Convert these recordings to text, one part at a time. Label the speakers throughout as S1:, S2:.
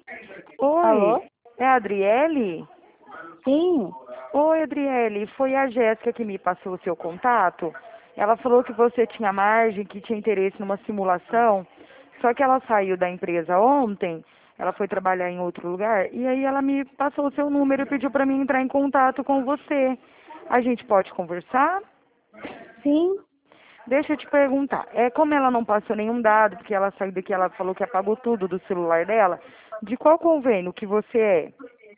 S1: Oi,
S2: Alô?
S1: é a Adriele?
S2: Sim.
S1: Oi, Adriele, foi a Jéssica que me passou o seu contato. Ela falou que você tinha margem, que tinha interesse numa simulação, só que ela saiu da empresa ontem, ela foi trabalhar em outro lugar, e aí ela me passou o seu número e pediu para mim entrar em contato com você. A gente pode conversar?
S2: Sim.
S1: Deixa eu te perguntar, como ela não passou nenhum dado, porque ela saiu daqui, ela falou que apagou tudo do celular dela, de qual convênio que você é?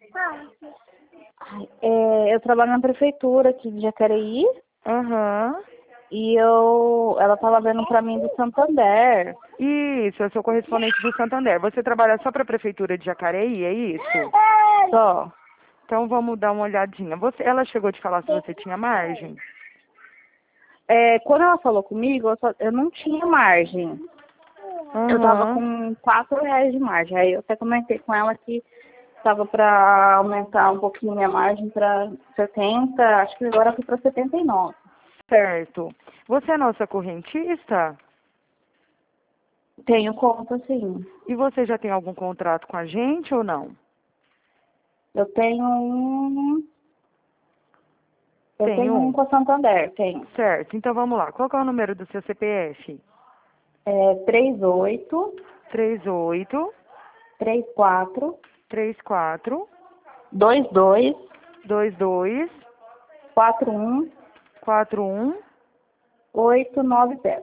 S2: Eu trabalho na prefeitura aqui de Jacareí
S1: Aham.
S2: e ela estava vendo para mim do Santander.
S1: Isso, eu sou correspondente do Santander. Você trabalha só para a Prefeitura de Jacareí, é isso?
S2: Só.
S1: Então vamos dar uma olhadinha. Ela chegou de falar se você tinha margem?
S2: Quando ela falou comigo, eu não tinha margem. Eu estava
S1: Aham.
S2: com R$ 4 de margem. Aí eu até comentei com ela que estava para aumentar um pouquinho minha margem para 70, acho que agora foi para 79.
S1: Certo. Você é nossa correntista?
S2: Tenho conta, sim.
S1: E você já tem algum contrato com a gente ou não?
S2: Eu tenho um. Eu
S1: Tem
S2: tenho um
S1: um.
S2: com a Santander, tenho.
S1: Certo. Então vamos lá. Qual que é o número do seu CPF?
S2: 38
S1: 38
S2: 34
S1: 34
S2: 22
S1: 22
S2: 41
S1: 41
S2: 890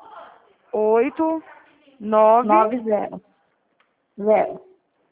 S1: 8 9.
S2: 90 0.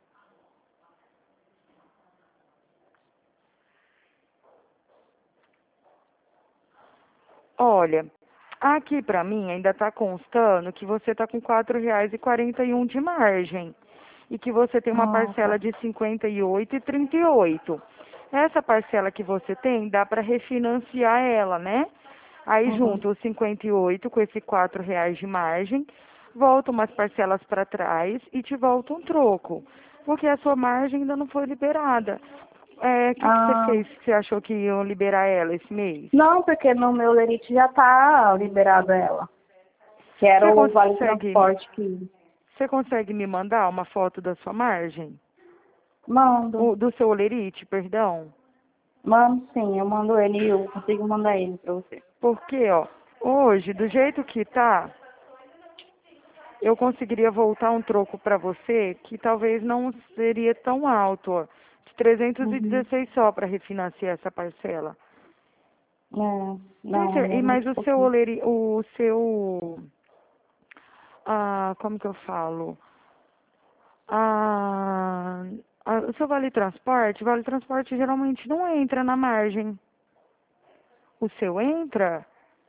S1: Olha, aqui para mim ainda está constando que você está com R$ 4,41 de margem e que você tem uma
S2: Ah,
S1: parcela
S2: tá.
S1: de 58,38. Essa parcela que você tem dá para refinanciar ela, né? Aí
S2: Uhum.
S1: junto os 58 com esse R$ 4 de margem, volta umas parcelas para trás e te volta um troco, porque a sua margem ainda não foi liberada. O que você
S2: Ah,
S1: fez que você achou que iam liberar ela esse mês?
S2: não, porque no meu Lerite já tá liberado ela. Que era
S1: Você
S2: o Vale
S1: consegue,
S2: Transporte que
S1: você consegue me mandar uma foto da sua margem?
S2: mando.
S1: Do seu olerite, perdão?
S2: Mando sim, eu mando ele e eu consigo mandar ele pra você.
S1: Porque, ó, hoje, do jeito que tá, eu conseguiria voltar um troco para você que talvez não seria tão alto, ó, de
S2: Uhum.
S1: 316 só para refinanciar essa parcela.
S2: Não, aí é
S1: Mas
S2: muito
S1: o seu
S2: pouquinho.
S1: como que eu falo? Ah, o seu vale transporte geralmente não entra na margem. O seu entra?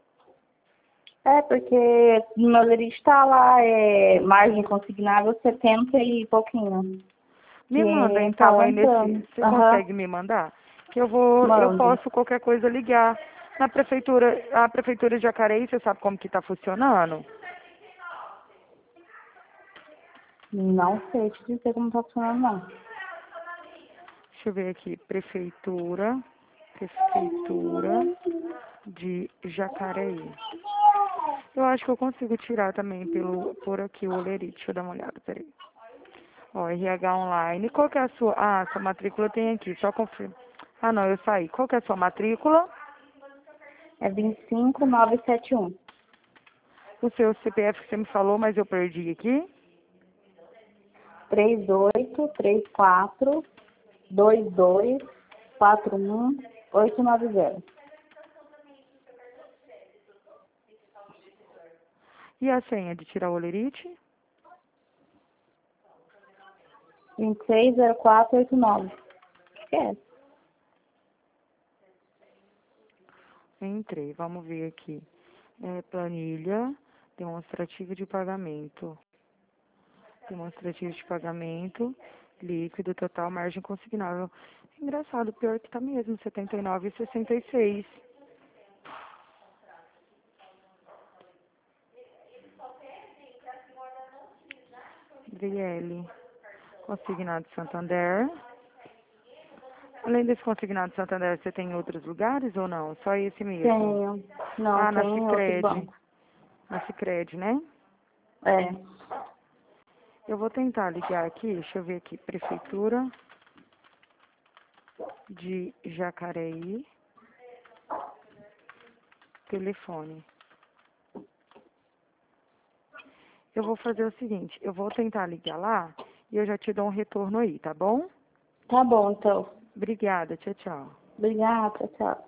S2: Porque no meu Lerite tá lá, margem consignável 70 e pouquinho.
S1: Me manda
S2: Que tá
S1: então aí
S2: aumentando.
S1: você
S2: Aham,
S1: consegue me mandar? Que eu
S2: mando.
S1: posso qualquer coisa ligar na prefeitura, a prefeitura de Jacareí, você sabe como que tá funcionando?
S2: Não sei te dizer como tá funcionando, não.
S1: Deixa eu ver aqui, prefeitura de Jacareí. Eu acho que eu consigo tirar também por aqui o olerite. Deixa eu dar uma olhada, peraí. Ó, RH online. Qual que é a sua? Ah, sua matrícula tem aqui, só confirma. Ah, não, eu saí. Qual que é a sua matrícula?
S2: É 25971.
S1: O seu CPF que você me falou, mas eu perdi aqui.
S2: 3834 22 41 890.
S1: E a senha de tirar o olerite?
S2: 260489. Esquece.
S1: Entrei, vamos ver aqui. Planilha demonstrativa de pagamento. Demonstrativo de pagamento, líquido, total, margem consignável. Engraçado, pior que tá mesmo, 79,66. DL, consignado Santander. Além desse consignado Santander, você tem em outros lugares ou não? Só esse mesmo?
S2: Tenho. Não,
S1: Ah, na
S2: tem outro
S1: Sicredi.
S2: banco.
S1: Na Sicredi, né?
S2: É.
S1: Eu vou tentar ligar aqui, deixa eu ver aqui, Prefeitura de Jacareí, telefone. Eu vou fazer o seguinte, eu vou tentar ligar lá e eu já te dou um retorno aí, tá bom?
S2: Tá bom, então.
S1: Obrigada, tchau, tchau.
S2: Obrigada, tchau.